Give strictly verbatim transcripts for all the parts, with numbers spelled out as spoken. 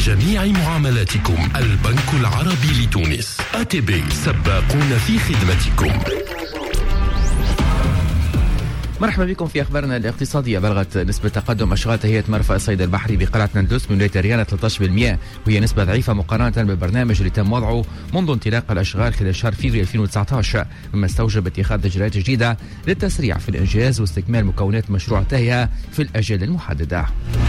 جميع معاملاتكم. البنك العربي لتونس إيه تي بي، سباقون في خدمتكم. مرحبا بكم في أخبارنا الاقتصادية. بلغت نسبة تقدم أشغال تهيئة مرفأ الصيد البحري بقلعة نندوس من ولاية ريانا ثلاثة عشر بالمئة، وهي نسبة ضعيفة مقارنة بالبرنامج اللي تم وضعه منذ انطلاق الأشغال خلال شهر فبراير ألفين وتسعة عشر، مما استوجب اتخاذ إجراءات جديدة للتسريع في الإنجاز واستكمال مكونات مشروع التهيئة في الأجال المحددة.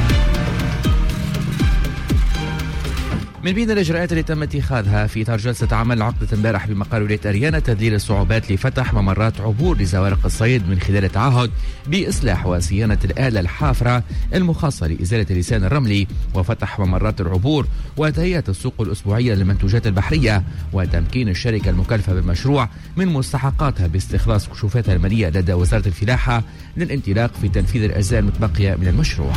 من بين الإجراءات اللي تم اتخاذها في إطار جلسة عمل عقدت امبارح بمقر ولاية ريانا تذليل الصعوبات لفتح ممرات عبور لزوارق الصيد من خلال التعهد بإصلاح وصيانة الآلة الحافرة المخصصة لإزالة اللسان الرملي، وفتح ممرات العبور، وتهيئة السوق الأسبوعية للمنتوجات البحرية، وتمكين الشركة المكلفة بالمشروع من مستحقاتها باستخلاص كشوفاتها المالية لدى وزارة الفلاحة للانطلاق في تنفيذ الأجزاء المتبقية من المشروع.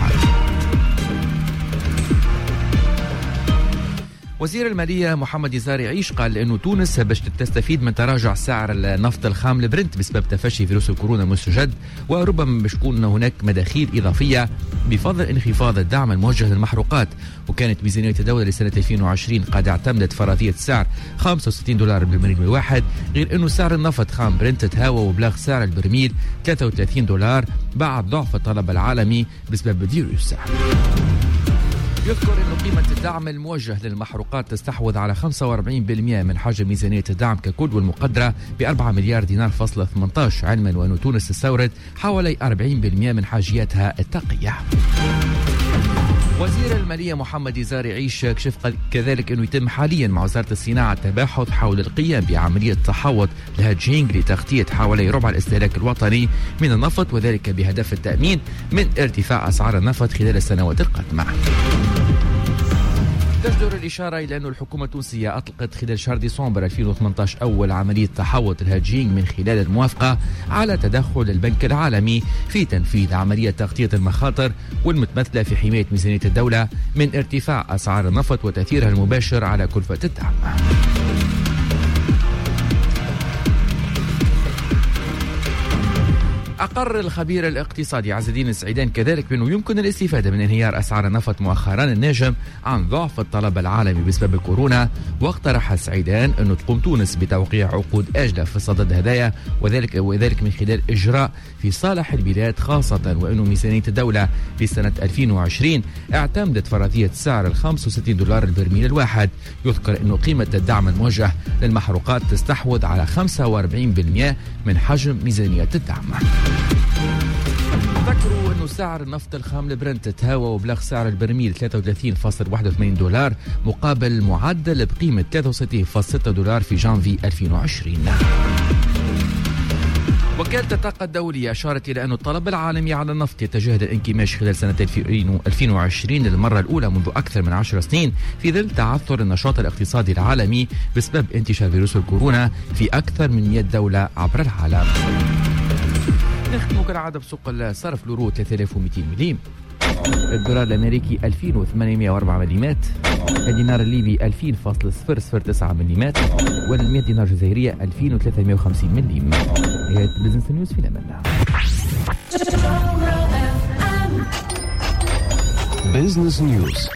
وزير المالية محمد يزاري عيش قال إنه تونس باش تستفيد من تراجع سعر النفط الخام البرنت بسبب تفشي فيروس الكورونا المستجد، وربما باش تكون هناك مداخيل إضافية بفضل انخفاض الدعم الموجه للمحروقات. وكانت ميزانية الدولة لسنة ألفين وعشرين قد اعتمدت فرضية سعر خمسة وستين دولار بالبرميل الواحد، غير إنه سعر النفط خام برنت تهاوى وبلغ سعر البرميل ثلاثة وثلاثين دولار بعد ضعف الطلب العالمي بسبب فيروس. يذكر أن قيمة الدعم الموجه للمحروقات تستحوذ على خمسة وأربعين بالمئة من حجم ميزانية الدعم ككل، والمقدرة ب أربعة مليار دينار فاصلة ثمانية عشر، علما وأن تونس تستورد حوالي أربعين بالمئة من حاجياتها الطاقية. وزير المالية محمد يزاري عيش كشف كذلك أنه يتم حاليا مع وزارة الصناعة التباحث حول القيام بعملية تحوط الهاجينج لتغطية حوالي ربع الاستهلاك الوطني من النفط، وذلك بهدف التأمين من ارتفاع أسعار النفط خلال السنوات القادمة. تجدر الإشارة إلى أن الحكومة التونسية أطلقت خلال شهر ديسمبر ألفين وثمانية عشر أول عملية تحوط الهاجينج من خلال الموافقة على تدخل البنك العالمي في تنفيذ عملية تغطية المخاطر والمتمثلة في حماية ميزانية الدولة من ارتفاع أسعار النفط وتأثيرها المباشر على كلفة الدعم. أقر الخبير الاقتصادي عز الدين السعيدان كذلك بأنه يمكن الاستفادة من انهيار أسعار النفط مؤخرا الناجم عن ضعف الطلب العالمي بسبب كورونا، واقترح السعيدان أنه تقوم تونس بتوقيع عقود آجلة في صدد هدايا، وذلك وذلك من خلال إجراء في صالح البلاد، خاصة وأنه ميزانية الدولة لسنة ألفين وعشرين اعتمدت فرضية سعر ال خمسة وستين دولار البرميل الواحد. يذكر أنه قيمة الدعم الموجه للمحروقات تستحوذ على خمسة وأربعين بالمئة من حجم ميزانية الدعم. ذكروا أنه سعر النفط الخام البرنت تهاوى وبلغ سعر البرميل ثلاثة وثلاثين فاصلة واحد وثمانين دولار مقابل معدل بقيمة ثلاثة وستين فاصلة ستة دولار في جانفي ألفين وعشرين. وكالة الطاقة الدولية أشارت إلى أن الطلب العالمي على النفط يتجاهل الانكماش خلال سنة ألفين وعشرين للمرة الأولى منذ أكثر من عشر سنين في ظل تعثر النشاط الاقتصادي العالمي بسبب انتشار فيروس الكورونا في أكثر من مئة دولة عبر العالم. نختم كالعادة بسوق الصرف. اليورو ثلاثة آلاف ومئتين مليم، الدولار الأمريكي ألفين وثمانمئة وأربعة مليمات، الدينار الليبي ألفين فاصلة صفر صفر تسعة مليمات، والمئة دينار جزائرية ألفين وثلاثمئة وخمسين مليم. نهاية بزنس نيوز في الأمان. بزنس نيوز.